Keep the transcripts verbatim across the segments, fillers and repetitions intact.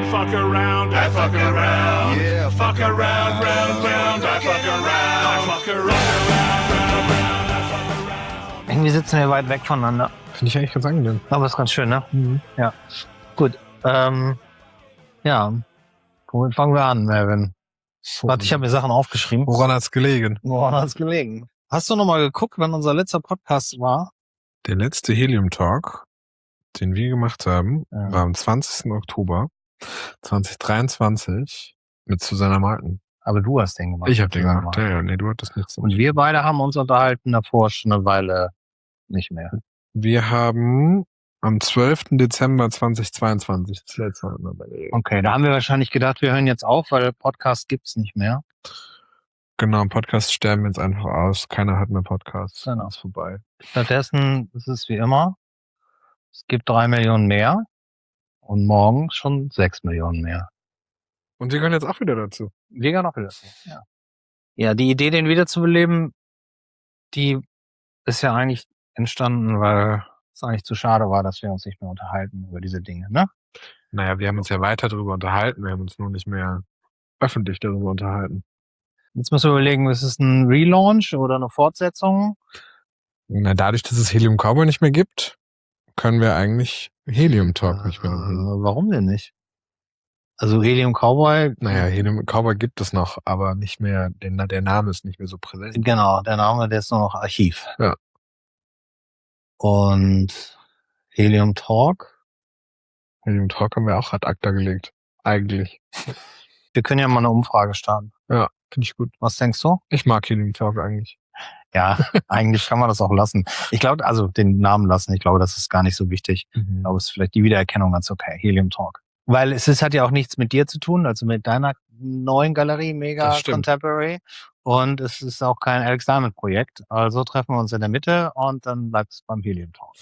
fuck around, I fuck around. Yeah, fuck around, round, round, I fuck around. I fuck around, round, round, round, I fuck around. Irgendwie sitzen wir weit weg voneinander. Finde ich eigentlich ganz angenehm. Aber ist ganz schön, ne? Mhm. Ja. Gut. Ähm, ja. Womit fangen wir an, Melvin? Warte, ich habe mir Sachen aufgeschrieben. Woran hat's gelegen? Woran hat's gelegen? Hast du nochmal geguckt, wann unser letzter Podcast war? Der letzte Helium-Talk, den wir gemacht haben, Ja. war am zwanzigsten Oktober zweitausenddreiundzwanzig mit Susanna Martin. Aber du hast den gemacht. Ich habe den Susanna gemacht. Martin. Ja, ja, nee, du hattest nichts. Und wir beide haben uns unterhalten davor schon eine Weile nicht mehr. Wir haben am zwölften Dezember zweitausendzweiundzwanzig das letzte Mal bei der Okay, da haben wir wahrscheinlich gedacht, wir hören jetzt auf, weil Podcast gibt's nicht mehr. Genau, Podcasts sterben jetzt einfach aus. Keiner hat mehr Podcasts. Genau. Ist vorbei. Stattdessen ist es wie immer, es gibt drei Millionen mehr und morgen schon sechs Millionen mehr. Und wir gehören jetzt auch wieder dazu. Wir gehen auch wieder. Ja. Ja, die Idee, den wiederzubeleben, die ist ja eigentlich entstanden, weil es eigentlich zu schade war, dass wir uns nicht mehr unterhalten über diese Dinge, ne? Naja, wir haben uns ja weiter darüber unterhalten. Wir haben uns nur nicht mehr öffentlich darüber unterhalten. Jetzt müssen wir überlegen, ist es ein Relaunch oder eine Fortsetzung? Na, dadurch, dass es Helium Cowboy nicht mehr gibt, können wir eigentlich Helium Talk Äh, nicht mehr machen. Warum denn nicht? Also Helium Cowboy, Naja, Helium Cowboy gibt es noch, aber nicht mehr, den, der Name ist nicht mehr so präsent. genau, der Name, der ist nur noch Archiv. Ja. Und Helium Talk, Helium Talk haben wir auch ad acta gelegt. Eigentlich. wir können ja mal eine Umfrage starten. Ja, finde ich gut. Was denkst du? Ich mag Helium Talk eigentlich. Ja, eigentlich kann man das auch lassen. Ich glaube, also den Namen lassen, ich glaube, das ist gar nicht so wichtig. Ich Mhm. glaube, es ist vielleicht die Wiedererkennung ganz okay, Helium Talk. Weil es ist, hat ja auch nichts mit dir zu tun, also mit deiner neuen Galerie, Mega Das stimmt. Contemporary. Und es ist auch kein Alex Diamond Projekt. Also treffen wir uns in der Mitte und dann bleibt es beim Helium Talk.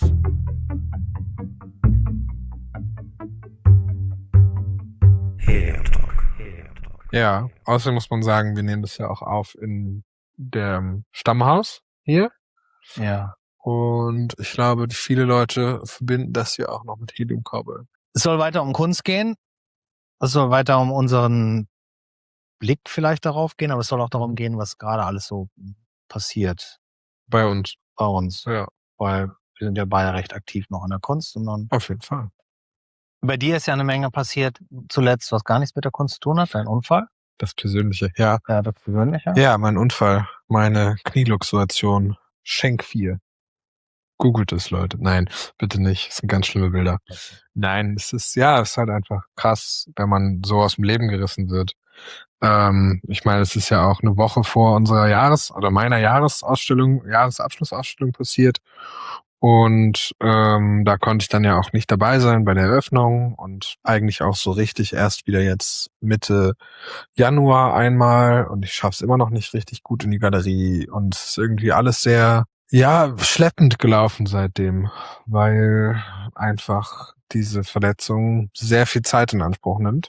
Helium Talk. Ja, außerdem muss man sagen, wir nehmen das ja auch auf in dem Stammhaus hier. Ja. Und ich glaube, viele Leute verbinden das hier auch noch mit Helium Cowboy. Es soll weiter um Kunst gehen. Es soll weiter um unseren Blick vielleicht darauf gehen, aber es soll auch darum gehen, was gerade alles so passiert Bei uns. bei uns. Ja, Weil wir sind ja beide recht aktiv noch in der Kunst. Und dann auf jeden Fall. bei dir ist ja eine Menge passiert, zuletzt, was gar nichts mit der Kunst zu tun hat, dein Unfall. Das Persönliche. Ja, Ja, das Persönliche. ja, mein Unfall, meine Knieluxation, Schenk vier. Googelt es, Leute. Nein, bitte nicht. Es sind ganz schlimme Bilder. Nein, es ist, ja, es ist halt einfach krass, wenn man so aus dem Leben gerissen wird. Ähm, ich meine, es ist ja auch eine Woche vor unserer Jahres- oder meiner Jahresausstellung, Jahresabschlussausstellung passiert. Und ähm, da konnte ich dann ja auch nicht dabei sein bei der Eröffnung und eigentlich auch so richtig erst wieder jetzt Mitte Januar einmal. Und ich schaff's immer noch nicht richtig gut in die Galerie. Und es ist irgendwie alles sehr, ja, schleppend gelaufen seitdem, weil einfach diese Verletzung sehr viel Zeit in Anspruch nimmt.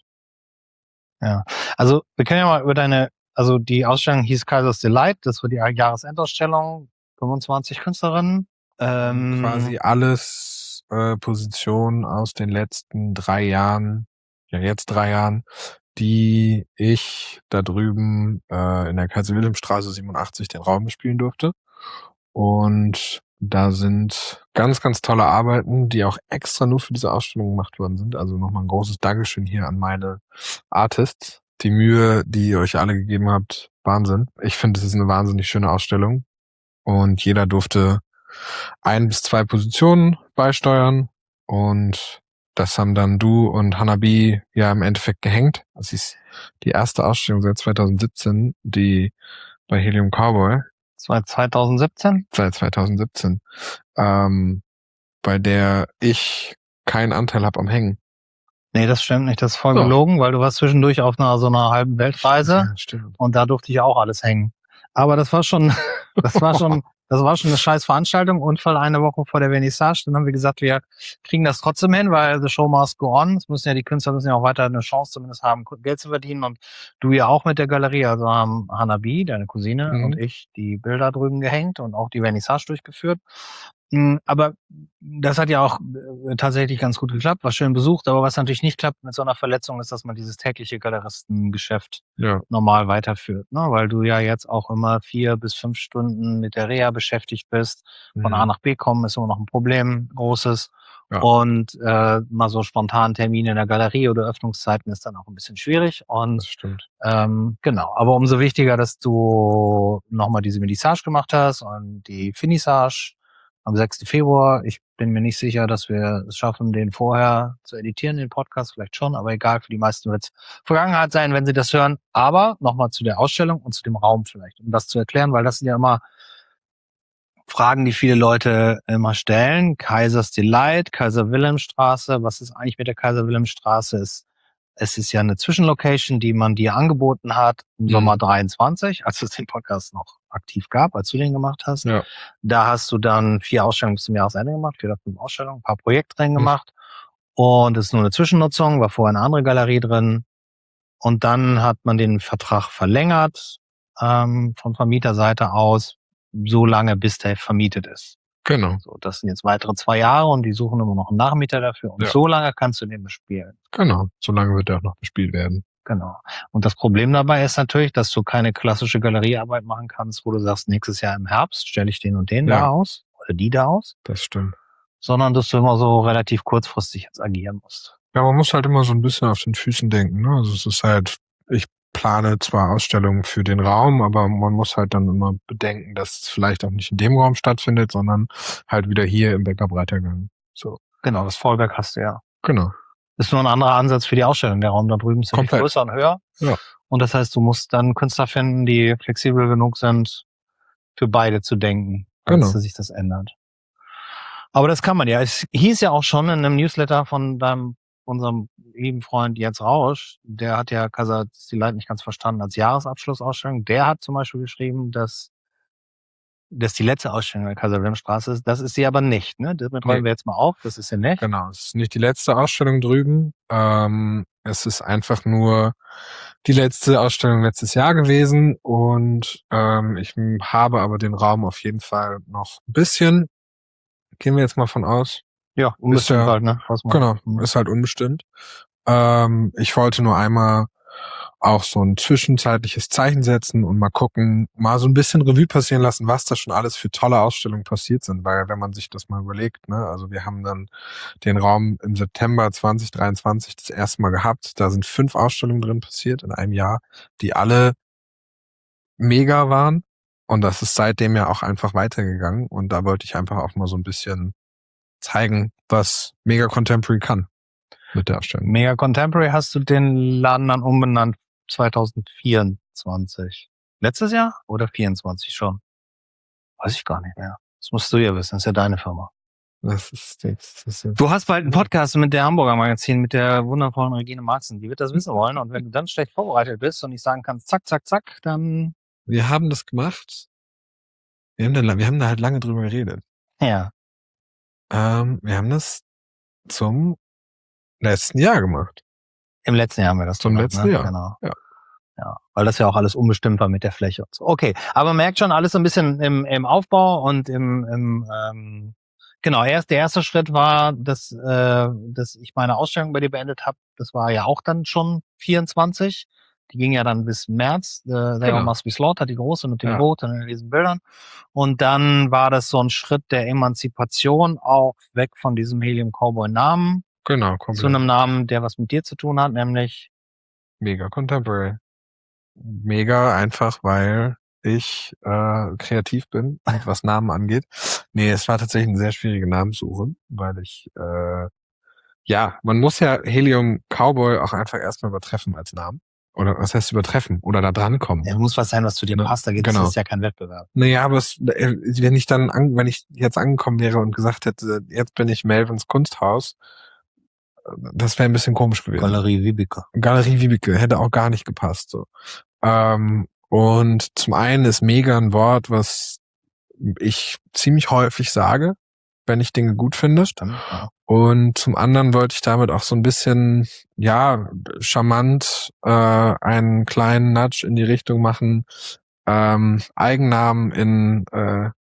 Also wir können ja mal über deine, also die Ausstellung hieß Kaisers Delight, das war die Jahresendausstellung, fünfundzwanzig Künstlerinnen. Ähm, Quasi alles äh, Positionen aus den letzten drei Jahren, ja jetzt drei Jahren, die ich da drüben äh, in der Kaiser-Wilhelm-Straße siebenundachtzig den Raum bespielen durfte. Und da sind ganz, ganz tolle Arbeiten, die auch extra nur für diese Ausstellung gemacht worden sind. Also nochmal ein großes Dankeschön hier an meine Artists. Die Mühe, die ihr euch alle gegeben habt, Wahnsinn. Ich finde, es ist eine wahnsinnig schöne Ausstellung. Und jeder durfte ein bis zwei Positionen beisteuern. Und das haben dann du und Hanabi ja im Endeffekt gehängt. Das ist die erste Ausstellung seit zweitausendsiebzehn, die bei Helium Cowboy, das war zweitausendsiebzehn. seit zweitausendsiebzehn, ähm, bei der ich keinen Anteil habe am Hängen. Nee, das stimmt nicht, das ist voll Doch. gelogen, weil du warst zwischendurch auf einer so einer halben Weltreise Ja, stimmt. und da durfte ich ja auch alles hängen. Aber das war schon, das war schon, das war schon eine scheiß Veranstaltung. Unfall eine Woche vor der Vernissage. Dann haben wir gesagt, wir kriegen das trotzdem hin, weil the show must go on. Es müssen ja die Künstler müssen ja auch weiter eine Chance zumindest haben, Geld zu verdienen. Und du ja auch mit der Galerie. Also haben Hanabi, deine Cousine, Mhm. und ich die Bilder drüben gehängt und auch die Vernissage durchgeführt. Mm, Aber das hat ja auch äh, tatsächlich ganz gut geklappt, war schön besucht, aber was natürlich nicht klappt mit so einer Verletzung ist, dass man dieses tägliche Galeristengeschäft Ja. normal weiterführt, ne? Weil du ja jetzt auch immer vier bis fünf Stunden mit der Reha beschäftigt bist. Von Mhm. A nach B kommen ist immer noch ein Problem, großes. Ja. Und äh, mal so spontan Termine in der Galerie oder Öffnungszeiten ist dann auch ein bisschen schwierig. Und Das stimmt. ähm, genau, aber umso wichtiger, dass du nochmal diese Medissage gemacht hast und die Finissage am sechsten Februar. Ich bin mir nicht sicher, dass wir es schaffen, den vorher zu editieren, den Podcast vielleicht schon, aber egal, für die meisten wird es Vergangenheit sein, wenn sie das hören. Aber nochmal zu der Ausstellung und zu dem Raum vielleicht, um das zu erklären, weil das sind ja immer Fragen, die viele Leute immer stellen. Kaisers Delight, Kaiser-Wilhelm-Straße. Was ist eigentlich mit der Kaiser-Wilhelm-Straße? Es, es ist ja eine Zwischenlocation, die man dir angeboten hat im Mhm. Sommer dreiundzwanzig, als es den Podcast noch aktiv gab, als du den gemacht hast. Ja. Da hast du dann vier Ausstellungen bis zum Jahresende gemacht, vier oder fünf Ausstellungen, ein paar Projekte drin gemacht. Und es ist nur eine Zwischennutzung, war vorher eine andere Galerie drin. Und dann hat man den Vertrag verlängert, ähm, von Vermieterseite aus, so lange, bis der vermietet ist. Genau. So, das sind jetzt weitere zwei Jahre und die suchen immer noch einen Nachmieter dafür. Und Ja. so lange kannst du den bespielen. Genau. Solange wird er auch noch bespielt werden. Genau. Und das Problem dabei ist natürlich, dass du keine klassische Galeriearbeit machen kannst, wo du sagst, nächstes Jahr im Herbst stelle ich den und den Ja. da aus oder die da aus, Das stimmt. sondern dass du immer so relativ kurzfristig jetzt agieren musst. Ja, man muss halt immer so ein bisschen auf den Füßen denken, ne? Also es ist halt, ich plane zwar Ausstellungen für den Raum, aber man muss halt dann immer bedenken, dass es vielleicht auch nicht in dem Raum stattfindet, sondern halt wieder hier im Bäcker Breitergang. So. Genau, das Fallback hast du ja. Genau. Ist nur ein anderer Ansatz für die Ausstellung. Der Raum da drüben ist nämlich Komplett. größer und höher. Ja. Und das heißt, du musst dann Künstler finden, die flexibel genug sind, für beide zu denken, als Genau. sich das ändert. Aber das kann man ja. Es hieß ja auch schon in einem Newsletter von deinem, unserem lieben Freund Jens Rausch, der hat ja Kaiser Delight nicht ganz verstanden als Jahresabschlussausstellung. Der hat zum Beispiel geschrieben, dass das die letzte Ausstellung in der Kaiser-Wilhelm-Straße ist. Das ist sie aber nicht, ne? Damit räumen Nee. wir jetzt mal auf. Das ist sie nicht. Genau. Es ist nicht die letzte Ausstellung drüben. Ähm, es ist einfach nur die letzte Ausstellung letztes Jahr gewesen und ähm, ich m- habe aber den Raum auf jeden Fall noch ein bisschen. Gehen wir jetzt mal von aus. Ja, unbestimmt ja- halt, ne? Was man- Genau, Mhm. ist halt unbestimmt. Ähm, ich wollte nur einmal auch so ein zwischenzeitliches Zeichen setzen und mal gucken, mal so ein bisschen Revue passieren lassen, was da schon alles für tolle Ausstellungen passiert sind. Weil wenn man sich das mal überlegt, ne, also wir haben dann den Raum im September zwanzig dreiundzwanzig das erste Mal gehabt. Da sind fünf Ausstellungen drin passiert in einem Jahr, die alle mega waren. Und das ist seitdem ja auch einfach weitergegangen. Und da wollte ich einfach auch mal so ein bisschen zeigen, was Mega Contemporary kann mit der Ausstellung. Mega Contemporary hast du den Laden dann umbenannt zwanzig vierundzwanzig. Letztes Jahr oder vierundzwanzig schon? Weiß ich gar nicht mehr. Das musst du ja wissen, das ist ja deine Firma. Das ist jetzt, das ist Du hast bald einen Podcast mit der Hamburger Magazin, mit der wundervollen Regine Marzen. Die wird das wissen wollen. Und wenn du dann schlecht vorbereitet bist und nicht sagen kannst, zack, zack, zack, dann, wir haben das gemacht. Wir haben, da, wir haben da halt lange drüber geredet. ja. Ähm, wir haben das zum letzten Jahr gemacht. Im letzten Jahr haben wir das Zum gemacht, letzten ne? Jahr. Genau. Ja. Ja, weil das ja auch alles unbestimmt war mit der Fläche und so. Okay, aber man merkt schon alles so ein bisschen im, im Aufbau und im, im ähm, genau, erst der erste Schritt war, dass, äh, dass ich meine Ausstellung bei dir beendet habe. Das war ja auch dann schon vierundzwanzig. Die ging ja dann bis März. Äh, There Genau. Must Be Slaughter, die große mit dem Ja. Boot und den riesen Bildern. Und dann war das so ein Schritt der Emanzipation, auch weg von diesem Helium Cowboy Namen Genau, zu komplett. einem Namen, der was mit dir zu tun hat, nämlich Mega Contemporary. Mega einfach, weil ich äh, kreativ bin, was Namen angeht. Nee, es war tatsächlich eine sehr schwierige Namenssuche, weil ich, äh, ja, man muss ja Helium Cowboy auch einfach erstmal übertreffen als Namen. Oder was heißt übertreffen? Oder da drankommen. es muss was sein, was zu dir Ne, passt. Da gibt es genau. ja keinen Wettbewerb. Naja, aber es, äh, wenn ich dann, an, wenn ich jetzt angekommen wäre und gesagt hätte, jetzt bin ich Melvins Kunsthaus, äh, das wäre ein bisschen komisch gewesen. Galerie Wiebeke. Galerie Wiebeke hätte auch gar nicht gepasst. So. Ähm, und zum einen ist mega ein Wort, was ich ziemlich häufig sage, wenn ich Dinge gut finde. Stimmt, ja. Und zum anderen wollte ich damit auch so ein bisschen, ja, charmant äh, einen kleinen Nudge in die Richtung machen, ähm, Eigennamen in äh,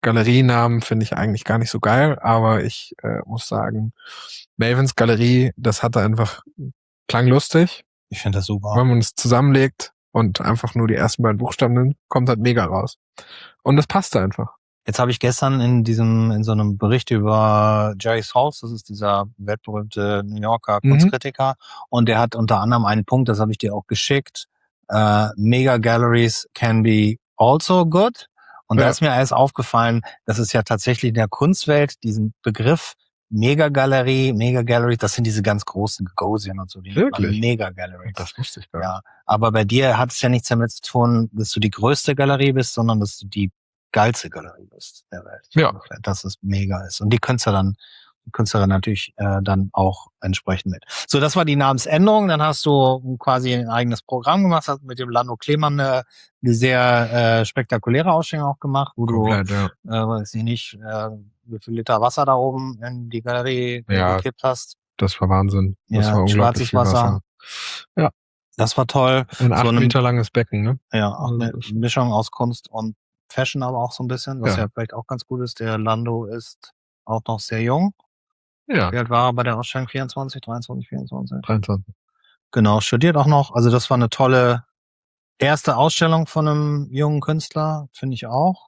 Galerienamen finde ich eigentlich gar nicht so geil, aber ich äh, muss sagen, Mavens Galerie, das hatte einfach, klang lustig. Ich finde das super. Wenn man es zusammenlegt und einfach nur die ersten beiden Buchstaben nimmt, kommt halt mega raus. Und das passte einfach. Jetzt habe ich gestern in diesem, in so einem Bericht über Jerry Saltz, das ist dieser weltberühmte New Yorker Mhm. Kunstkritiker, und der hat unter anderem einen Punkt, das habe ich dir auch geschickt, äh, Mega Galleries can be also good. Und da Ja. ist mir erst aufgefallen, dass es ja tatsächlich in der Kunstwelt diesen Begriff Mega-Galerie, Mega-Gallery, das sind diese ganz großen Gagosian und so, die nennt man Wirklich? Mega-Galleries. Das wusste ich gar nicht. Ja, aber bei dir hat es ja nichts damit zu tun, dass du die größte Galerie bist, sondern dass du die geilste Galerie bist der Welt. Ja. Ungefähr, dass es mega ist. Und die Künstler dann, die Künstlerin natürlich äh, dann auch entsprechend mit. So, das war die Namensänderung. Dann hast du quasi ein eigenes Programm gemacht, hast mit dem Lando Klemann eine, eine sehr äh, spektakuläre Ausstellung auch gemacht, wo Komplett, ja. du, äh, weiß ich nicht, äh, wie viel Liter Wasser da oben in die Galerie Ja. gekippt hast. Das war Wahnsinn. Das Ja, war unglaublich viel Schwarzwasser. Wasser. Das war toll. Ein acht eine- Meter langes Becken, ne? Ja, auch Also eine das- Mischung aus Kunst und Fashion aber auch so ein bisschen, was Ja. ja, vielleicht auch ganz gut ist. Der Lando ist auch noch sehr jung. Ja, Wie alt war er bei der Ausstellung? vierundzwanzig, dreiundzwanzig, vierundzwanzig? dreiundzwanzig. Genau, studiert auch noch. Also das war eine tolle erste Ausstellung von einem jungen Künstler, finde ich auch.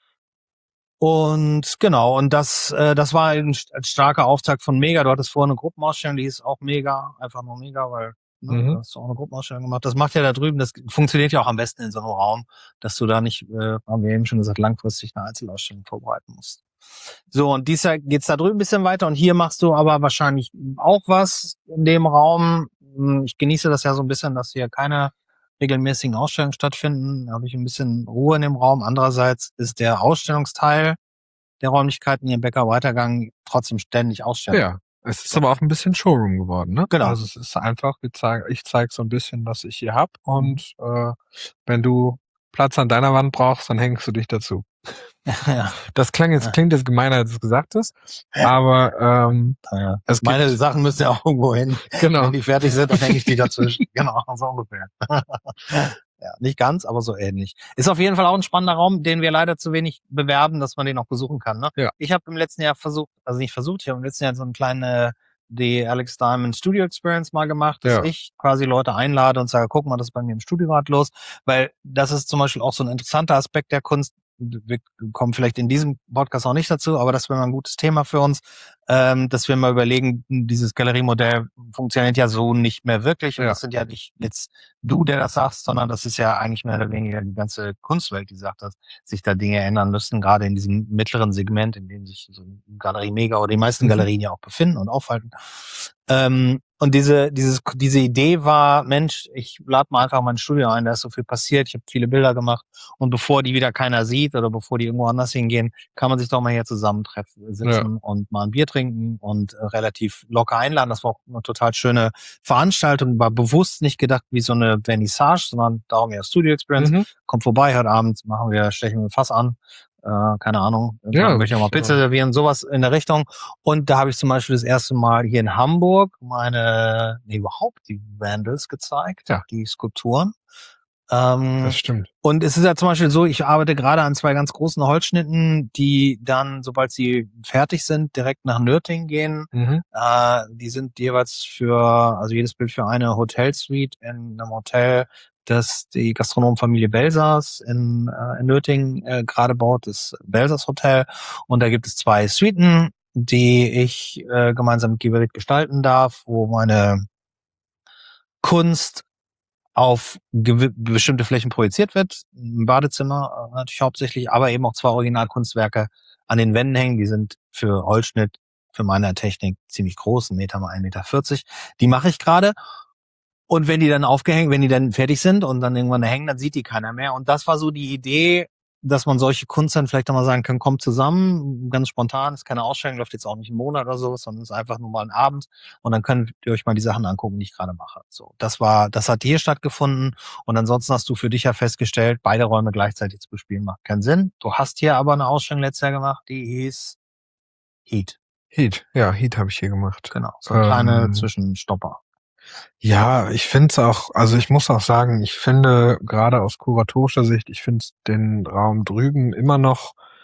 Und genau, und das äh, das war ein st- ein starker Auftakt von Mega. Du hattest vorher eine Gruppenausstellung, die hieß auch Mega, einfach nur Mega, weil ne, Mhm. du hast auch eine Gruppenausstellung gemacht. Das macht ja da drüben, das funktioniert ja auch am besten in so einem Raum, dass du da nicht, äh, haben wir eben schon gesagt, langfristig eine Einzelausstellung vorbereiten musst. So, und dieses Jahr geht's da drüben ein bisschen weiter und hier machst du aber wahrscheinlich auch was in dem Raum. Hm, Ich genieße das ja so ein bisschen, dass hier keine regelmäßigen Ausstellungen stattfinden. Da habe ich ein bisschen Ruhe in dem Raum. Andererseits ist der Ausstellungsteil der Räumlichkeiten hier im Bäcker Weitergang trotzdem ständig Ausstellung. Ja. Es ist aber auch ein bisschen Showroom geworden, ne? Genau. Also es ist einfach, wir zeig, ich zeige so ein bisschen, was ich hier hab und äh, wenn du Platz an deiner Wand brauchst, dann hängst du dich dazu. ja, Das klang jetzt, Ja. klingt jetzt gemeiner, als du es gesagt hast, aber ähm, ja. es Meine gibt, Sachen müssen ja auch irgendwo hin. genau, Wenn die fertig sind, dann hänge ich die dazwischen. Genau, so ungefähr. Ja, nicht ganz, aber so ähnlich. Ist auf jeden Fall auch ein spannender Raum, den wir leider zu wenig bewerben, dass man den auch besuchen kann. Ne? Ja. Ich habe im letzten Jahr versucht, also nicht versucht, ich habe im letzten Jahr so eine kleine die Alex Diamond Studio Experience mal gemacht, dass Ja. ich quasi Leute einlade und sage, guck mal, das ist bei mir im Studio gerade los, weil das ist zum Beispiel auch so ein interessanter Aspekt der Kunst. Wir kommen vielleicht in diesem Podcast auch nicht dazu, aber das wäre mal ein gutes Thema für uns, ähm, dass wir mal überlegen, dieses Galeriemodell funktioniert ja so nicht mehr wirklich. Und Ja. das sind ja nicht jetzt du, der das sagst, sondern das ist ja eigentlich mehr oder weniger die ganze Kunstwelt, die sagt, dass sich da Dinge ändern müssen, gerade in diesem mittleren Segment, in dem sich so eine Galerie Mega oder die meisten Mhm. Galerien ja auch befinden und aufhalten. Ähm, und diese, dieses, diese Idee war, Mensch, ich lade mal einfach mein Studio ein, da ist so viel passiert, ich habe viele Bilder gemacht und bevor die wieder keiner sieht oder bevor die irgendwo anders hingehen, kann man sich doch mal hier zusammentreffen, sitzen und mal ein Bier trinken und äh, relativ locker einladen. Das war auch eine total schöne Veranstaltung, war bewusst nicht gedacht wie so eine Vernissage, sondern darum ja Studio Experience. Mhm. Kommt vorbei, heute Abend machen wir, stechen wir ein Fass an. Äh, keine Ahnung, Ja, irgendwann möchte ich auch mal ich, Pizza äh, servieren, sowas in der Richtung. Und da habe ich zum Beispiel das erste Mal hier in Hamburg meine, nee, überhaupt die Vandals gezeigt, Ja. die Skulpturen. Ähm, Das stimmt. und es ist ja zum Beispiel so, ich arbeite gerade an zwei ganz großen Holzschnitten, die dann, sobald sie fertig sind, direkt nach Nürtingen gehen. Mhm. Äh, die sind jeweils für, also jedes Bild für eine Hotelsuite in einem Hotel, das die Gastronomenfamilie Belsers in, äh, in Nürtingen äh, gerade baut, das Belsers Hotel. Und da gibt es zwei Suiten, die ich äh, gemeinsam mit Giberit gestalten darf, wo meine Kunst auf gewi- bestimmte Flächen projiziert wird, im Badezimmer äh, natürlich hauptsächlich, aber eben auch zwei Originalkunstwerke an den Wänden hängen. Die sind für Holzschnitt, für meine Technik ziemlich groß, ein Meter mal ein Meter vierzig. Die mache ich gerade. Und wenn die dann aufgehängt, wenn die dann fertig sind und dann irgendwann hängen, dann sieht die keiner mehr. Und das war so die Idee, dass man solche Kunst dann vielleicht auch mal sagen kann, kommt zusammen, ganz spontan, ist keine Ausstellung, läuft jetzt auch nicht einen Monat oder so, sondern ist einfach nur mal ein Abend und dann könnt ihr euch mal die Sachen angucken, die ich gerade mache. So, das war, das hat hier stattgefunden und ansonsten hast du für dich ja festgestellt, beide Räume gleichzeitig zu bespielen macht keinen Sinn. Du hast hier aber eine Ausstellung letztes Jahr gemacht, die hieß Heat. Heat, ja, Heat habe ich hier gemacht. Genau, so ein kleine Ähm, Zwischenstopper. Ja, ich finde es auch, also ich muss auch sagen, ich finde gerade aus kuratorischer Sicht, ich finde den Raum drüben immer noch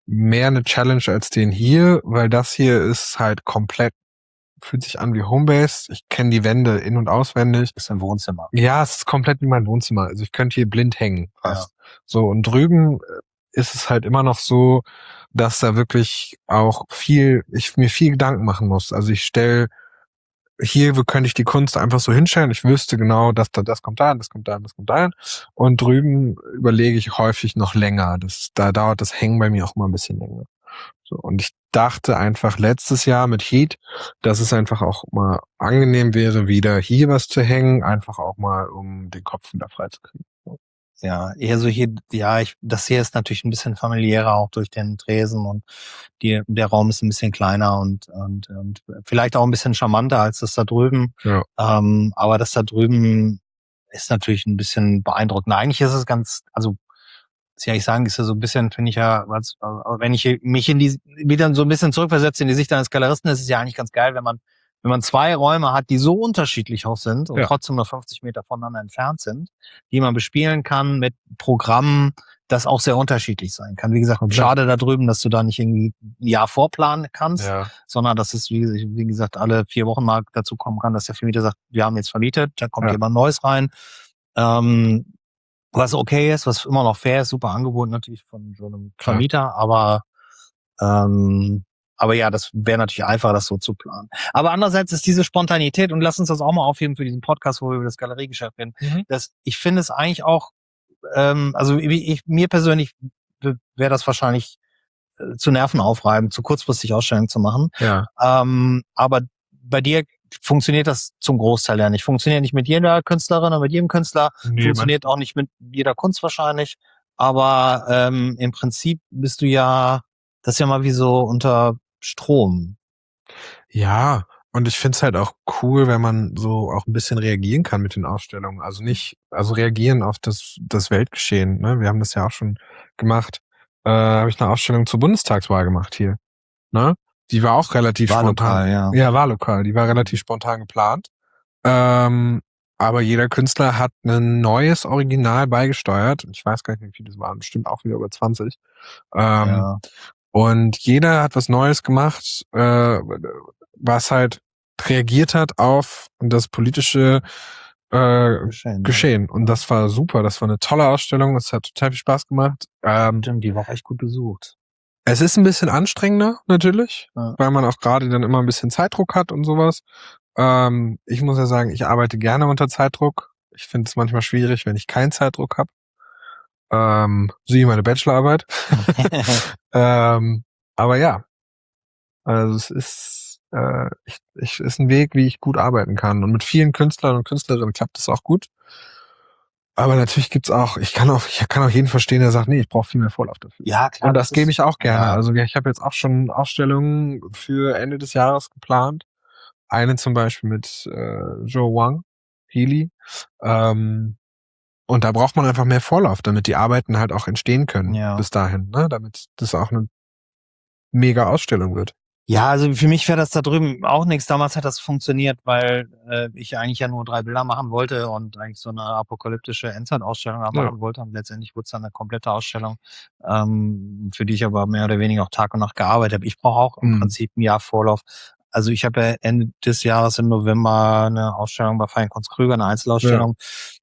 mehr eine Challenge als den hier, weil das hier ist halt komplett, fühlt sich an wie Homebase. Ich kenne die Wände in- und auswendig. Ist ein Wohnzimmer. Ja, es ist komplett wie mein Wohnzimmer. Also ich könnte hier blind hängen fast. Ja. So, und drüben ist es halt immer noch so, dass da wirklich auch viel, ich mir viel Gedanken machen muss. Also ich stelle, hier könnte ich die Kunst einfach so hinstellen. Ich wüsste genau, dass da, das kommt da, das kommt da, das kommt da. Und drüben überlege ich häufig noch länger. Das, da dauert das Hängen bei mir auch immer ein bisschen länger. So, und ich dachte einfach letztes Jahr mit Heat, dass es einfach auch mal angenehm wäre, wieder hier was zu hängen, einfach auch mal, um den Kopf wieder freizukriegen. Ja, eher so hier, ja, ich, das hier ist natürlich ein bisschen familiärer, auch durch den Tresen und die, der Raum ist ein bisschen kleiner und, und, und vielleicht auch ein bisschen charmanter als das da drüben. Ja. Ähm, aber das da drüben ist natürlich ein bisschen beeindruckender. Eigentlich ist es ganz, also, muss ich ehrlich sagen, ist ja so ein bisschen, finde ich ja, was, äh, wenn ich mich in die, wieder so ein bisschen zurückversetze in die Sicht eines Galeristen, ist es ja eigentlich ganz geil, wenn man, wenn man zwei Räume hat, die so unterschiedlich hoch sind und Ja. trotzdem nur fünfzig Meter voneinander entfernt sind, die man bespielen kann mit Programmen, das auch sehr unterschiedlich sein kann. Wie gesagt, Komplett. schade da drüben, dass du da nicht irgendwie ein Jahr vorplanen kannst, Ja. sondern dass es, wie, wie gesagt, alle vier Wochen mal dazu kommen kann, dass der Vermieter sagt, wir haben jetzt vermietet, da kommt Ja. jemand Neues rein. Ähm, was okay ist, was immer noch fair ist, super Angebot natürlich von so einem Klar. Vermieter, aber ähm, aber ja, das wäre natürlich einfacher, das so zu planen. Aber andererseits ist diese Spontanität, und lass uns das auch mal aufheben für diesen Podcast, wo wir über das Galeriegeschäft reden, Mhm. dass ich finde es eigentlich auch, ähm, also ich, ich, mir persönlich wäre das wahrscheinlich äh, zu nervenaufreibend, zu kurzfristig Ausstellungen zu machen. Ja. Ähm, aber bei dir funktioniert das zum Großteil ja nicht. Funktioniert nicht mit jeder Künstlerin oder mit jedem Künstler. Nee, Funktioniert auch nicht mit jeder Kunst wahrscheinlich. Aber ähm, im Prinzip bist du ja, das ist ja mal wie so unter Strom. Ja, und ich find's halt auch cool, wenn man so auch ein bisschen reagieren kann mit den Ausstellungen. Also nicht, also reagieren auf das, das Weltgeschehen. Ne? Wir haben das ja auch schon gemacht. Äh, habe ich eine Ausstellung zur Bundestagswahl gemacht hier. Ne? Die war auch relativ Wahllokal, spontan. ja. Ja, Wahllokal. Die war relativ spontan geplant. Ähm, aber jeder Künstler hat ein neues Original beigesteuert. Ich weiß gar nicht, wie viele es waren. Bestimmt auch wieder über zwanzig. Ähm, Ja. Und jeder hat was Neues gemacht, äh, was halt reagiert hat auf das politische äh, Geschehen, Geschehen. Und das war super. Das war eine tolle Ausstellung. Es hat total viel Spaß gemacht. Ähm, Stimmt, die war auch echt gut besucht. es ist ein bisschen anstrengender, natürlich, Ja. weil man auch gerade dann immer ein bisschen Zeitdruck hat und sowas. Ähm, ich muss ja sagen, ich arbeite gerne unter Zeitdruck. Ich finde es manchmal schwierig, wenn ich keinen Zeitdruck habe. Ähm, siehe meine Bachelorarbeit. ähm, aber ja, also es ist, äh, ich, ich, ist ein Weg, wie ich gut arbeiten kann. Und mit vielen Künstlern und Künstlerinnen klappt es auch gut. Aber natürlich gibt's auch, ich kann auch, ich kann auch jeden verstehen, der sagt, nee, ich brauche viel mehr Vorlauf dafür. Ja, klar. Und das, das gebe ich auch gerne. Ja. Also ich habe jetzt auch schon Ausstellungen für Ende des Jahres geplant. Eine zum Beispiel mit äh, Joe Wang, Healy. Ähm, und da braucht man einfach mehr Vorlauf, damit die Arbeiten halt auch entstehen können Ja. bis dahin, ne? Damit das auch eine mega Ausstellung wird. Ja, also für mich wäre das da drüben auch nichts. Damals hat das funktioniert, weil äh, ich eigentlich ja nur drei Bilder machen wollte und eigentlich so eine apokalyptische Endzeitausstellung machen Ja. wollte. Und letztendlich wurde es dann eine komplette Ausstellung, ähm, für die ich aber mehr oder weniger auch Tag und Nacht gearbeitet habe. Ich brauche auch im Mhm. Prinzip ein Jahr Vorlauf. Also ich habe ja Ende des Jahres im November eine Ausstellung bei Feinkunst Krüger, eine Einzelausstellung.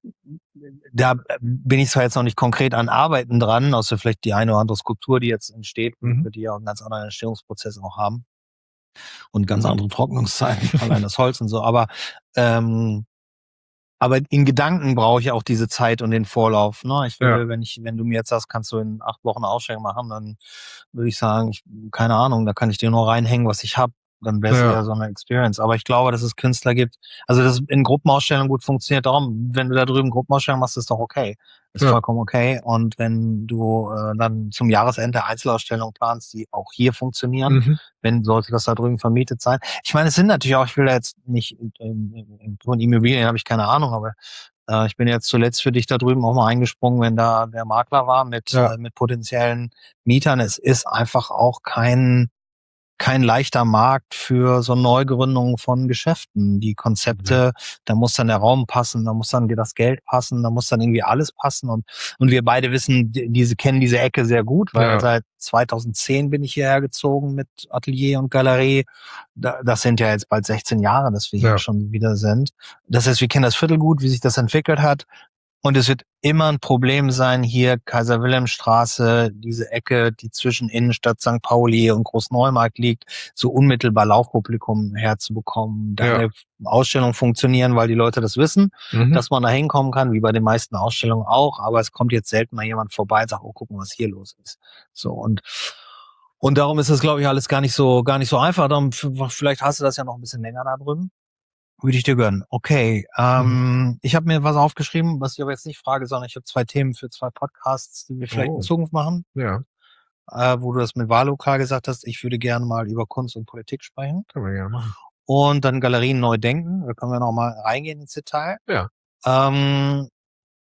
Da bin ich zwar jetzt noch nicht konkret an Arbeiten dran, außer vielleicht die eine oder andere Skulptur, die jetzt entsteht, Mhm. für die ja auch einen ganz anderen Entstehungsprozess auch haben und ganz andere Trocknungszeiten, allein das Holz und so. Aber ähm, aber in Gedanken brauche ich auch diese Zeit und den Vorlauf. Ne? Ich will, Ja. wenn ich, wenn du mir jetzt sagst, kannst du in acht Wochen eine Ausstellung machen, dann würde ich sagen, ich, keine Ahnung, da kann ich dir nur reinhängen, was ich habe. Dann wäre es Ja. eher so eine Experience. Aber ich glaube, dass es Künstler gibt, also dass es in Gruppenausstellungen gut funktioniert. Darum, wenn du da drüben Gruppenausstellungen machst, ist doch okay. Ist Ja. vollkommen okay. Und wenn du äh, dann zum Jahresende Einzelausstellungen planst, die auch hier funktionieren, Mhm. wenn sollte das da drüben vermietet sein. Ich meine, es sind natürlich auch, ich will da jetzt nicht, ähm, von Immobilien habe ich keine Ahnung, aber äh, ich bin jetzt zuletzt für dich da drüben auch mal eingesprungen, wenn da der Makler war mit, Ja. äh, mit potenziellen Mietern. Es ist einfach auch kein, kein leichter Markt für so Neugründungen von Geschäften. Die Konzepte, mhm. da muss dann der Raum passen, da muss dann das Geld passen, da muss dann irgendwie alles passen. Und, und wir beide wissen, diese kennen diese Ecke sehr gut, weil ja. seit zweitausendzehn bin ich hierher gezogen mit Atelier und Galerie. Das sind ja jetzt bald sechzehn Jahre, dass wir hier ja. schon wieder sind. Das heißt, wir kennen das Viertel gut, wie sich das entwickelt hat. Und es wird immer ein Problem sein, hier Kaiser-Wilhelm-Straße, diese Ecke, die zwischen Innenstadt Sankt Pauli und Großneumarkt liegt, so unmittelbar Laufpublikum herzubekommen. Da ja. eine Ausstellung funktionieren, weil die Leute das wissen, mhm. dass man da hinkommen kann, wie bei den meisten Ausstellungen auch. Aber es kommt jetzt selten mal jemand vorbei und sagt, oh, gucken, was hier los ist. So, und und darum ist es, glaube ich, alles gar nicht so gar nicht so einfach. Darum, vielleicht hast du das ja noch ein bisschen länger da drüben. Würde ich dir gönnen. Okay, ähm, mhm. ich habe mir was aufgeschrieben, was ich aber jetzt nicht frage, sondern ich habe zwei Themen für zwei Podcasts, die wir vielleicht oh. in Zukunft machen. Ja. Äh, wo du das mit Wahllokal gesagt hast, ich würde gerne mal über Kunst und Politik sprechen. Können wir gerne machen. Und dann Galerien neu denken. Da können wir noch mal reingehen ins Detail. Ja. Ähm,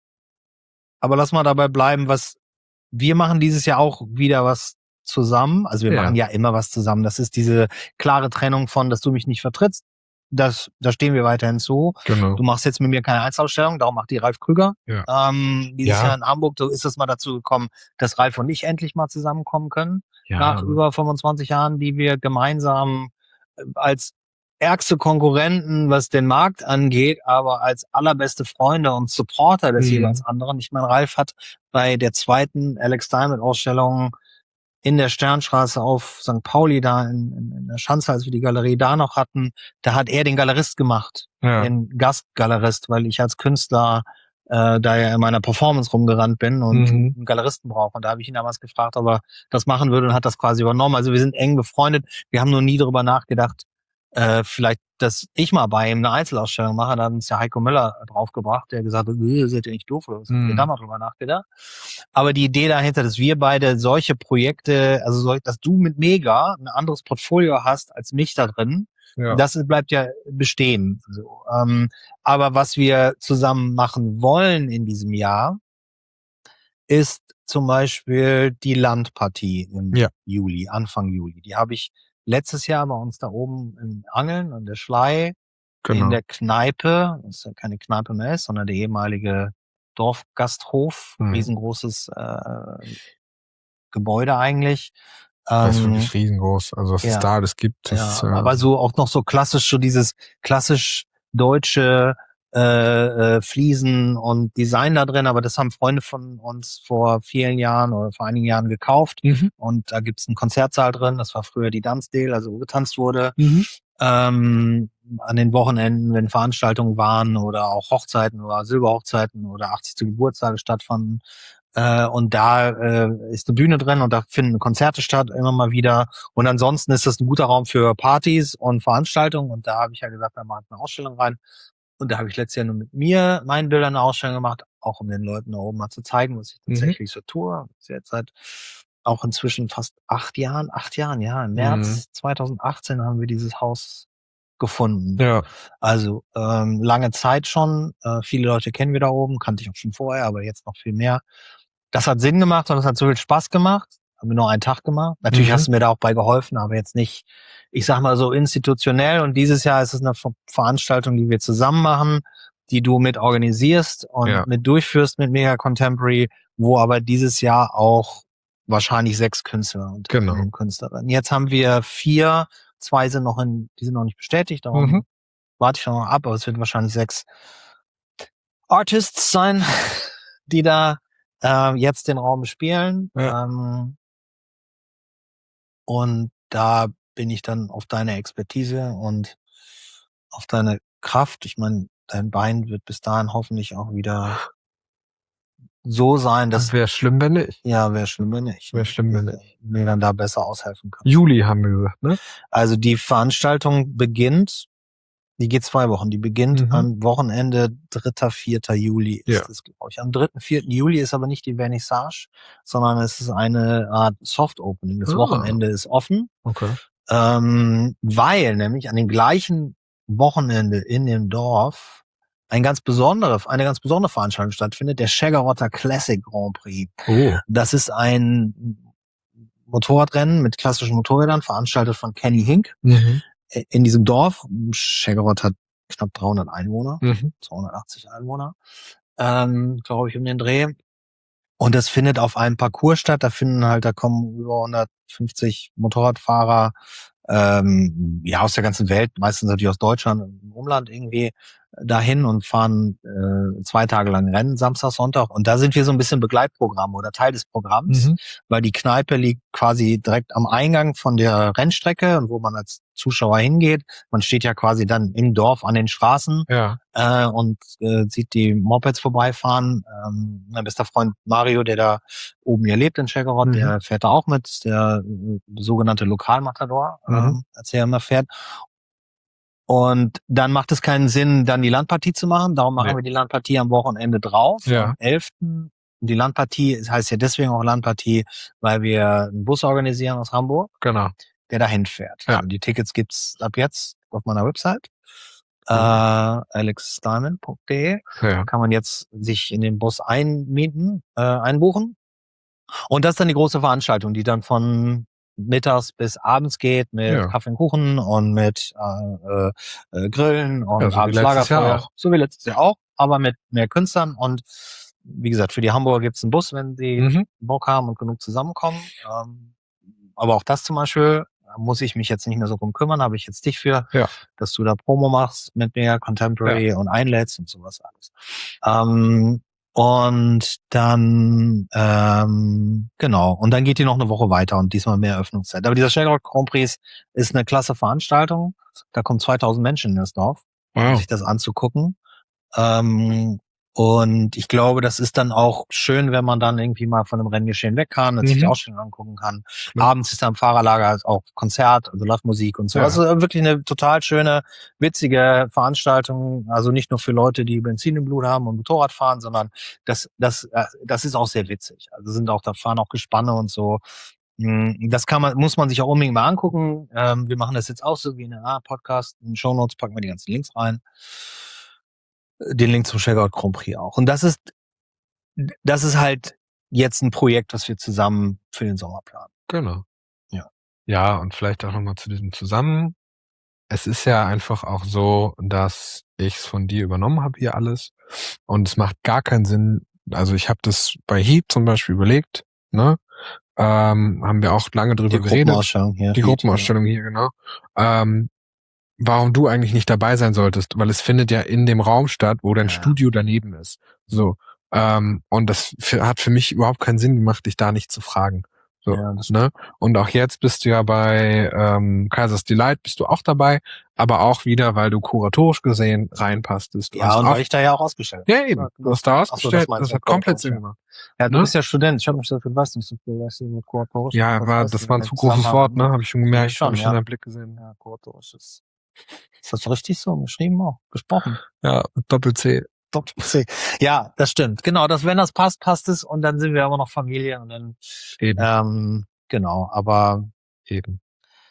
aber lass mal dabei bleiben, was wir machen dieses Jahr auch wieder was zusammen. Also wir ja. machen ja immer was zusammen. Das ist diese klare Trennung von, dass du mich nicht vertrittst. Das, da stehen wir weiterhin zu. Genau. Du machst jetzt mit mir keine Einzelausstellung, darum macht die Ralf Krüger. Ja. Ähm, dieses ja. Jahr in Hamburg, so ist es mal dazu gekommen, dass Ralf und ich endlich mal zusammenkommen können. Ja, nach über fünfundzwanzig Jahren, die wir gemeinsam als ärgste Konkurrenten, was den Markt angeht, aber als allerbeste Freunde und Supporter des mhm. jeweils anderen. Ich meine, Ralf hat bei der zweiten Alex Diamond Ausstellung in der Sternstraße auf Sankt Pauli, da in, in, in der Schanze, als wir die Galerie da noch hatten, da hat er den Galerist gemacht, ja. den Gastgalerist, weil ich als Künstler äh, da ja in meiner Performance rumgerannt bin und mhm. einen Galeristen brauche. Und da habe ich ihn damals gefragt, ob er das machen würde und hat das quasi übernommen. Also wir sind eng befreundet. Wir haben nur nie darüber nachgedacht, äh, vielleicht, dass ich mal bei ihm eine Einzelausstellung mache. Da hat uns ja Heiko Müller draufgebracht, der gesagt hat, seid ihr nicht doof oder was? Mhm. Haben wir da mal drüber nachgedacht? Aber die Idee dahinter, dass wir beide solche Projekte, also so, dass du mit Mega ein anderes Portfolio hast als mich da drin, ja. das bleibt ja bestehen. So, ähm, aber was wir zusammen machen wollen in diesem Jahr, ist zum Beispiel die Landpartie im ja. Juli, Anfang Juli. Die habe ich letztes Jahr bei uns da oben in Angeln und der Schlei genau. in der Kneipe, das ist ja keine Kneipe mehr ist, sondern der ehemalige Dorfgasthof, mhm. riesengroßes äh, Gebäude eigentlich. Das ist Ähm, wirklich riesengroß. Also was ja, es da alles gibt. ja, Ist, äh, aber so auch noch so klassisch, so dieses klassisch deutsche äh, äh, Fliesen und Design da drin, aber das haben Freunde von uns vor vielen Jahren oder vor einigen Jahren gekauft. Mhm. Und da gibt's einen Konzertsaal drin, das war früher die Dance-Deal, also wo getanzt wurde. Mhm. Ähm, an den Wochenenden, wenn Veranstaltungen waren oder auch Hochzeiten oder Silberhochzeiten oder achtzigste Geburtstage stattfanden. Äh, und da äh, ist eine Bühne drin und da finden Konzerte statt, immer mal wieder. Und ansonsten ist das ein guter Raum für Partys und Veranstaltungen. Und da habe ich ja gesagt, da mache ich eine Ausstellung rein. Und da habe ich letztes Jahr nur mit mir meinen Bildern eine Ausstellung gemacht, auch um den Leuten da oben mal zu zeigen, was ich tatsächlich mhm. so tue. Das ist jetzt seit auch inzwischen fast acht Jahren, acht Jahren, ja. Im März mhm. zweitausendachtzehn haben wir dieses Haus gefunden. Ja. Also ähm, lange Zeit schon. Äh, viele Leute kennen wir da oben, kannte ich auch schon vorher, aber jetzt noch viel mehr. Das hat Sinn gemacht und das hat so viel Spaß gemacht. Haben wir nur einen Tag gemacht. Natürlich mhm. hast du mir da auch bei geholfen, aber jetzt nicht, ich sag mal so institutionell. Und dieses Jahr ist es eine Veranstaltung, die wir zusammen machen, die du mit organisierst und ja. mit durchführst mit Mega Contemporary, wo aber dieses Jahr auch wahrscheinlich sechs Künstler und genau. Künstlerinnen. Jetzt haben wir vier, zwei sind noch in, die sind noch nicht bestätigt, darum mhm. warte ich noch ab, aber es wird wahrscheinlich sechs Artists sein, die da äh, jetzt den Raum spielen. Ja. Ähm, und da bin ich dann auf deine Expertise und auf deine Kraft. Ich meine, dein Bein wird bis dahin hoffentlich auch wieder so sein, dass... Wäre schlimm, wenn nicht. Ja, wäre schlimm, wenn nicht. Wäre schlimm, wenn nicht. Mir dann da besser aushelfen kann. Juli haben wir gesagt, ne? Also die Veranstaltung beginnt, die geht zwei Wochen, die beginnt mhm. am Wochenende dritter vierter Juli ist ja. es, glaube ich. Am dritten vierten Juli ist aber nicht die Vernissage, sondern es ist eine Art Soft-Opening. Das ah. Wochenende ist offen, okay. ähm, weil nämlich an dem gleichen Wochenende in dem Dorf ein ganz besondere, eine ganz besondere Veranstaltung stattfindet, der Schägerotter Classic Grand Prix. Oh. Das ist ein Motorradrennen mit klassischen Motorrädern, veranstaltet von Kenny Hink. Mhm. In diesem Dorf. Scheggerott hat knapp dreihundert Einwohner, Mhm. zweihundertachtzig Einwohner, ähm, glaube ich, um den Dreh. Und das findet auf einem Parcours statt. Da finden halt, da kommen über hundertfünfzig Motorradfahrer, ähm, ja, aus der ganzen Welt, meistens natürlich aus Deutschland, im Umland irgendwie, dahin und fahren äh, zwei Tage lang Rennen, Samstag, Sonntag. Und da sind wir so ein bisschen Begleitprogramm oder Teil des Programms, Mhm. weil die Kneipe liegt quasi direkt am Eingang von der Rennstrecke und wo man als Zuschauer hingeht. Man steht ja quasi dann im Dorf an den Straßen Ja. äh, und äh, sieht die Mopeds vorbeifahren. Ähm, mein bester Freund Mario, der da oben hier lebt in Scheggerott, Mhm. der fährt da auch mit, ist der äh, sogenannte Lokalmatador, Mhm. ähm, als er immer fährt. Und dann macht es keinen Sinn, dann die Landpartie zu machen. Darum machen Nee. wir die Landpartie am Wochenende drauf, Ja. am elften Die Landpartie heißt ja deswegen auch Landpartie, weil wir einen Bus organisieren aus Hamburg, Genau. der dahin fährt. Ja. Also die Tickets gibt's ab jetzt auf meiner Website. Mhm. Äh, alex diamond punkt de. Ja. Kann man jetzt sich in den Bus einmieten, äh, einbuchen. Und das ist dann die große Veranstaltung, die dann von mittags bis abends geht mit Ja. Kaffee und Kuchen und mit äh, äh, Grillen und Ja, so wie abends letztes Jahr Lagerfeuer. auch. So wie letztes Jahr auch, aber mit mehr Künstlern. Und wie gesagt, für die Hamburger gibt's einen Bus, wenn sie Mhm. Bock haben und genug zusammenkommen. Ähm, aber auch das zum Beispiel, da muss ich mich jetzt nicht mehr so drum kümmern, habe ich jetzt dich für, Ja. dass du da Promo machst mit mir, Contemporary und einlädst und sowas alles. Ähm, und dann, ähm, genau, und dann geht die noch eine Woche weiter und diesmal mehr Öffnungszeit. Aber dieser Scheggerott Grand Prix ist eine klasse Veranstaltung. Da kommen zweitausend Menschen in das Dorf, um Wow. sich das anzugucken. Ähm, und ich glaube, das ist dann auch schön, wenn man dann irgendwie mal von dem Renngeschehen weg kann und sich die Mhm. Ausstellung angucken kann. Klar. Abends ist da im Fahrerlager halt auch Konzert, also Live-Musik und so. Ja. Also wirklich eine total schöne, witzige Veranstaltung. Also nicht nur für Leute, die Benzin im Blut haben und Motorrad fahren, sondern das, das, äh, das ist auch sehr witzig. Also sind auch, da fahren auch Gespanne und so. Mm, Das kann man, muss man sich auch unbedingt mal angucken. Ähm, wir machen das jetzt auch so wie in einer Podcast. In den Shownotes packen wir die ganzen Links rein. Den Link zum Scheggerott Grand Prix auch. Und das ist, das ist halt jetzt ein Projekt, was wir zusammen für den Sommer planen. Genau. Ja. Ja, und vielleicht auch nochmal zu diesem Zusammen. Es ist ja einfach auch so, dass ich es von dir übernommen habe hier alles. Und es macht gar keinen Sinn. Also ich habe das bei Heat zum Beispiel überlegt, ne? Ähm, haben wir auch lange drüber Die geredet. Gruppenausstellung hier. Die Gruppenausstellung hier, genau. Ähm, warum du eigentlich nicht dabei sein solltest, weil es findet ja in dem Raum statt, wo dein Ja. Studio daneben ist. So. Ähm, und das für, hat für mich überhaupt keinen Sinn gemacht, dich da nicht zu fragen. So, Ja, das ne? Und auch jetzt bist du ja bei ähm, Kaisers Delight, bist du auch dabei, aber auch wieder, weil du kuratorisch gesehen reinpasstest. Du Ja, hast und auch, weil ich da ja auch ausgestellt ja eben, Ja, du hast da Ach so, ausgestellt, das meinst das du, hat komplett kuratorisch, Sinn ja. gemacht. Ja, du Ne? bist ja Student. Ich habe mich dafür was nicht so viel, weißt du, kuratorisch. Ja, was war, heißt das war ein mit zu großes Zusammenhang, Wort, ne? Habe ich schon Finde gemerkt, ich schon, habe ich ja. in deinem Blick gesehen. Ja, kuratorisch ist, ist das richtig so geschrieben auch, gesprochen. Ja, Doppel-C. Doppel-C. Ja, das stimmt. Genau, das, wenn das passt, passt es und dann sind wir aber noch Familie und dann, Eben, ähm, genau, aber, eben.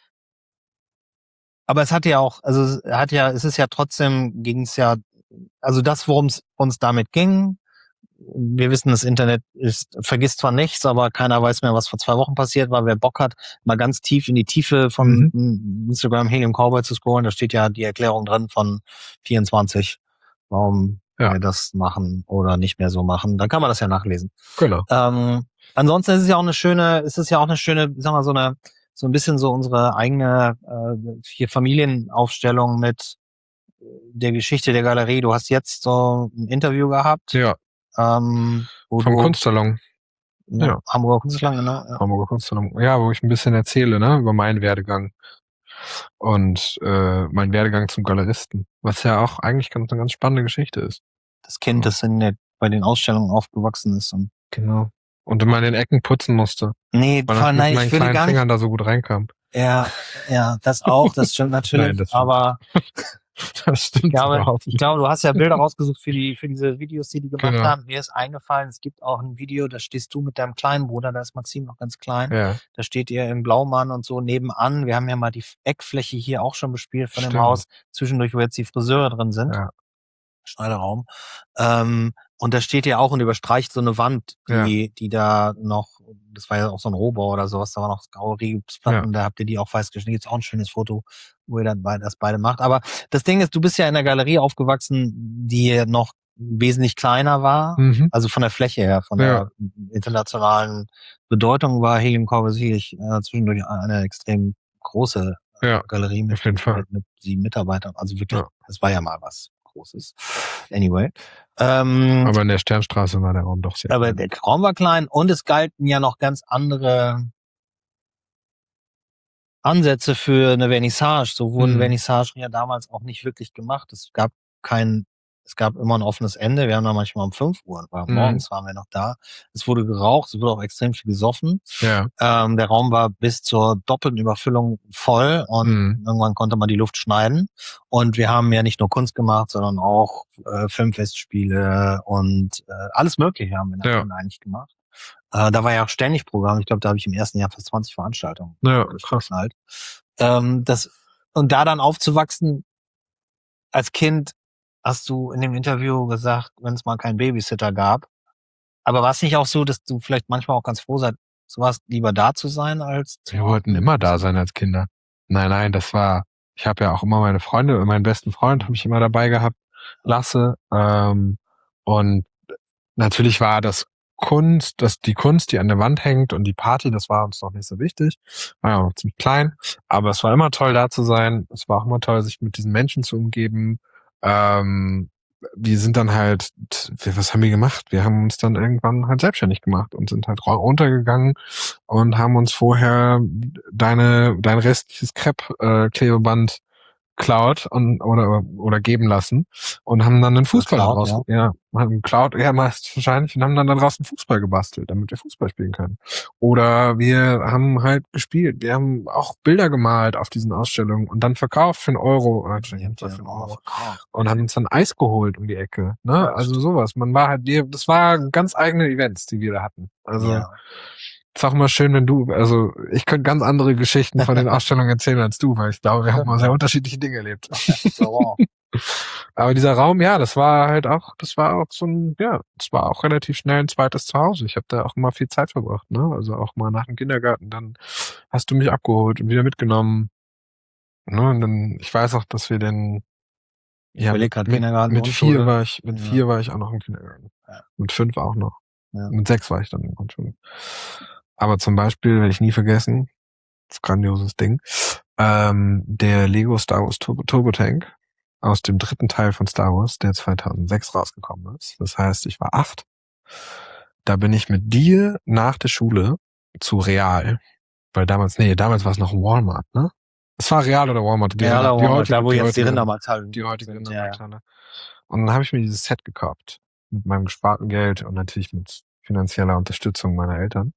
aber es hat ja auch, also es hat ja, es ist ja trotzdem, ging es ja, also das, worum es uns damit ging, wir wissen, das Internet ist, vergisst zwar nichts, aber keiner weiß mehr, was vor zwei Wochen passiert war. Wer Bock hat, mal ganz tief in die Tiefe von Mhm. Instagram Helium Cowboy zu scrollen, da steht ja die Erklärung drin von vierundzwanzig, warum Ja. wir das machen oder nicht mehr so machen. Dann kann man das ja nachlesen. Genau. Ähm, ansonsten ist es ja auch eine schöne, ist es ja auch eine schöne, sag mal, so eine, so ein bisschen so unsere eigene äh, hier Familienaufstellung mit der Geschichte der Galerie. Du hast jetzt so ein Interview gehabt. Ja, Ähm, wo vom du, Kunstsalon, ja, ja. Hamburger Kunstsalon, genau. Ja. Hamburger Kunstsalon. Ja, wo ich ein bisschen erzähle, ne, über meinen Werdegang und äh, meinen Werdegang zum Galeristen, was ja auch eigentlich ganz, eine ganz spannende Geschichte ist. Das Kind, das in der, bei den Ausstellungen aufgewachsen ist. Und Genau. Und immer in den Ecken putzen musste, nee, weil vor, er mit nein, meinen ich würde kleinen gar nicht. Fingern da so gut reinkam. Ja, ja, das auch, das stimmt natürlich. Nein, das stimmt. aber Das stimmt ich glaube, überhaupt ich nicht. glaube, du hast ja Bilder rausgesucht für die, für diese Videos, die die gemacht Genau. haben. Mir ist eingefallen, es gibt auch ein Video, da stehst du mit deinem kleinen Bruder, da ist Maxim noch ganz klein. Ja, Da steht ihr im Blaumann und so nebenan. Wir haben ja mal die Eckfläche hier auch schon bespielt von dem Stimmt. Haus, zwischendurch, wo jetzt die Friseure drin sind. ja. Schneiderraum. Ähm, Und da steht ja auch und überstreicht so eine Wand, die, Ja. die da noch, das war ja auch so ein Rohbau oder sowas, da war noch graue Rigipsplatten, da habt ihr die auch weiß geschnitten. Gibt's auch ein schönes Foto, wo ihr dann beide, das beide macht. Aber das Ding ist, du bist ja in der Galerie aufgewachsen, die noch wesentlich kleiner war, Mhm. also von der Fläche her, von Ja. der internationalen Bedeutung war Helium Corvo sicherlich äh, zwischendurch eine extrem große äh, Ja, Galerie mit, auf jeden Fall. mit, mit sieben Mitarbeitern. Also wirklich, Ja. es war ja mal was Großes. Anyway. Ähm, Aber in der Sternstraße war der Raum doch sehr aber klein. der Raum war klein und es galten ja noch ganz andere Ansätze für eine Vernissage. So wurden Mhm. Vernissagen ja damals auch nicht wirklich gemacht. Es gab kein, es gab immer ein offenes Ende. Wir haben da manchmal um fünf Uhr, war, Mhm. morgens waren wir noch da. Es wurde geraucht, es wurde auch extrem viel gesoffen. Ja. Ähm, der Raum war bis zur doppelten Überfüllung voll und Mhm. irgendwann konnte man die Luft schneiden. Und wir haben ja nicht nur Kunst gemacht, sondern auch äh, Filmfestspiele und äh, alles Mögliche haben wir Ja. dann eigentlich gemacht. Äh, da war ja auch ständig Programm. Ich glaube, da habe ich im ersten Jahr fast zwanzig Veranstaltungen Ja, krass. durchgeknallt. Ähm, das, und da dann aufzuwachsen, als Kind, hast du in dem Interview gesagt, wenn es mal keinen Babysitter gab. Aber war es nicht auch so, dass du vielleicht manchmal auch ganz froh seid, so warst, lieber da zu sein, als zu Wir wollten immer da sein als Kinder. Nein, nein, das war, ich habe ja auch immer meine Freunde, meinen besten Freund habe ich immer dabei gehabt, Lasse. Ähm, und natürlich war das Kunst, dass die Kunst, die an der Wand hängt und die Party, das war uns noch nicht so wichtig. War ja noch ziemlich klein, aber es war immer toll, da zu sein. Es war auch immer toll, sich mit diesen Menschen zu umgeben. Ähm, wir sind dann halt, was haben wir gemacht? Wir haben uns dann irgendwann halt selbstständig gemacht und sind halt runtergegangen und haben uns vorher deine, dein restliches Crepe-Klebeband klaut und oder oder geben lassen und haben dann einen Fußball Geklaut, draus, ja, haben klaut, ja meist wahrscheinlich und haben dann da draußen Fußball gebastelt, damit wir Fußball spielen können. Oder wir haben halt gespielt, wir haben auch Bilder gemalt auf diesen Ausstellungen und dann verkauft für einen Euro oder für einen Euro und haben uns dann Eis geholt um die Ecke, ne? Ja, Also stimmt. sowas. Man war halt, wir, das war ganz eigene Events, die wir da hatten. Also Ja. ist auch immer schön, wenn du, also ich könnte ganz andere Geschichten von den Ausstellungen erzählen als du, weil ich glaube, wir haben mal sehr unterschiedliche Dinge erlebt. So, wow. Aber dieser Raum, ja, das war halt auch, das war auch so ein, ja, das war auch relativ schnell ein zweites Zuhause. Ich habe da auch immer viel Zeit verbracht, ne? Also auch mal nach dem Kindergarten, dann hast du mich abgeholt und wieder mitgenommen. Ne? Und dann, ich weiß auch, dass wir den, ja, überleg mit, grad mit, Kindergarten, mit vier Grundschule. war ich, mit Ja. vier war ich auch noch im Kindergarten. Ja. Mit fünf auch noch. Ja. Mit sechs war ich dann in der Grundschule. Aber zum Beispiel, werde ich nie vergessen, das grandioses Ding, ähm, der Lego Star Wars Turbo, Turbo Tank aus dem dritten Teil von Star Wars, der zweitausendsechs rausgekommen ist. Das heißt, ich war acht. Da bin ich mit dir nach der Schule zu Real, weil damals, nee, damals war es noch Walmart, ne? Es war Real oder Walmart. Die, Ja, da, die Walmart, heutige, da wo die jetzt die heutige, Rindermarkthallen die heutige sind. Ja, ja. Rindermarkthalle. Und dann habe ich mir dieses Set gekauft. Mit meinem gesparten Geld und natürlich mit finanzieller Unterstützung meiner Eltern.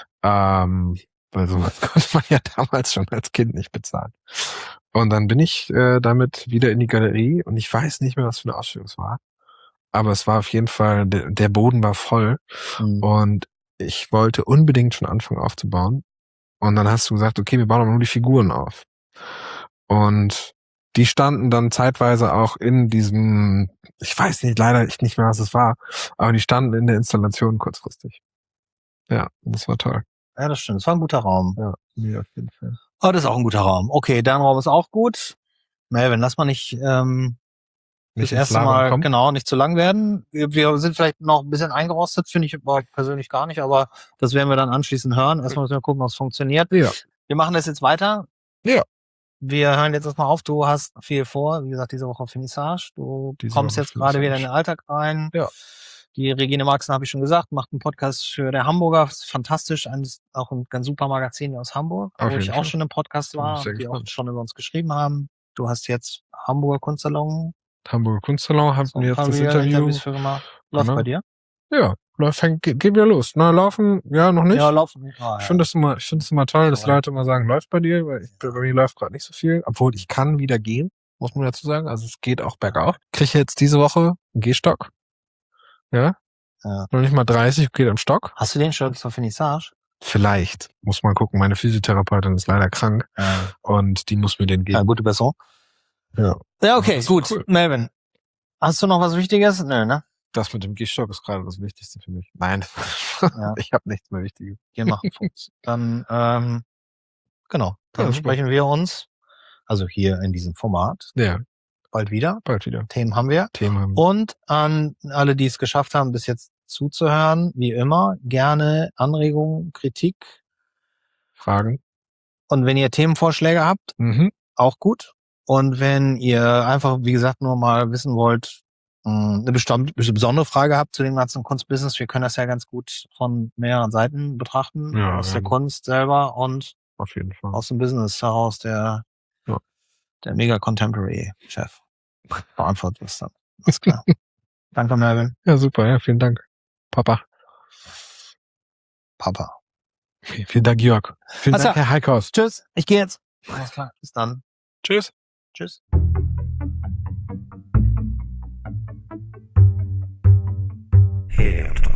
Ähm, weil sowas konnte man ja damals schon als Kind nicht bezahlen. Und dann bin ich äh, damit wieder in die Galerie und ich weiß nicht mehr, was für eine Ausstellung es war. Aber es war auf jeden Fall, der, der Boden war voll Mhm. und ich wollte unbedingt schon anfangen aufzubauen. Und dann hast du gesagt, okay, wir bauen aber nur die Figuren auf. Und die standen dann zeitweise auch in diesem, ich weiß nicht, leider echt nicht mehr, was es war, aber die standen in der Installation kurzfristig. Ja, das war toll. Ja, das stimmt. Das war ein guter Raum. Ja, ja, auf jeden Fall. Oh, das ist auch ein guter Raum. Okay, dein Raum ist auch gut. Melvin, lass mal nicht ähm, Nicht das ins erste Labern Mal kommen. genau nicht zu lang werden. Wir, wir sind vielleicht noch ein bisschen eingerostet, finde ich aber persönlich gar nicht, aber das werden wir dann anschließend hören. Erstmal müssen wir gucken, ob es funktioniert. Ja. Wir machen das jetzt weiter. Ja. Wir hören jetzt erstmal auf. Du hast viel vor. Wie gesagt, diese Woche Finissage. Du Diese kommst Woche jetzt gerade wieder in den Finissage. Alltag rein. Ja. Die Regine Marxen, habe ich schon gesagt, macht einen Podcast für der Hamburger. Das ist fantastisch. Ein, auch ein ganz super Magazin aus Hamburg, Auf wo ich jeden auch Fall. schon im Podcast Bin ich war, sehr die auch gespannt. schon über uns geschrieben haben. Du hast jetzt Hamburger Kunstsalon. Hamburger Kunstsalon haben So wir ein jetzt paar das wieder Interview. Interviews für gemacht. Läuft Genau. bei dir? Ja, läuft, fängt, geht geht wieder los. Na, laufen, ja, noch nicht. Ja, laufen. Ah, Ich finde das immer, ich finde es immer toll, dass Toll. Leute immer sagen, läuft bei dir, weil ich, bei mir läuft gerade nicht so viel. Obwohl ich kann wieder gehen, muss man dazu sagen. Also es geht auch bergauf. Kriege jetzt diese Woche einen Gehstock. Ja. Ja. Noch nicht mal dreißig, geht am Stock. Hast du den schon zur Finissage? Vielleicht. Muss mal gucken. Meine Physiotherapeutin ist leider krank Ja. und die muss mir den Ja, geben. gute Besserung. Ja. Ja, okay, Das ist gut. cool. Melvin, hast du noch was Wichtiges? Nö, ne? Das mit dem Gehstock ist gerade das Wichtigste für mich. Nein, Ja. ich habe nichts mehr Wichtiges. Wir machen Fuchs. Dann, ähm, genau, dann Ja, super. sprechen wir uns, also hier in diesem Format, Ja, bald wieder. bald wieder. Themen haben wir. Themen haben. Und an alle, die es geschafft haben, bis jetzt zuzuhören, wie immer, gerne Anregungen, Kritik. Fragen. Und wenn ihr Themenvorschläge habt, Mhm. auch gut. Und wenn ihr einfach, wie gesagt, nur mal wissen wollt, mh, eine bestimmte, besondere Frage habt zu dem ganzen Kunstbusiness, wir können das ja ganz gut von mehreren Seiten betrachten, Ja, aus der ja. Kunst selber und Auf jeden Fall. aus dem Business heraus. Der, Ja. der Mega Contemporary Chef beantwortet das dann. Alles klar. Danke, Melvin. Ja, super. Ja, vielen Dank. Papa. Papa. Vielen Dank, Jörg. Vielen Also, Dank, Herr Heikhaus. Tschüss. Ich gehe jetzt. Alles klar. Bis dann. Tschüss. Tschüss. Herd.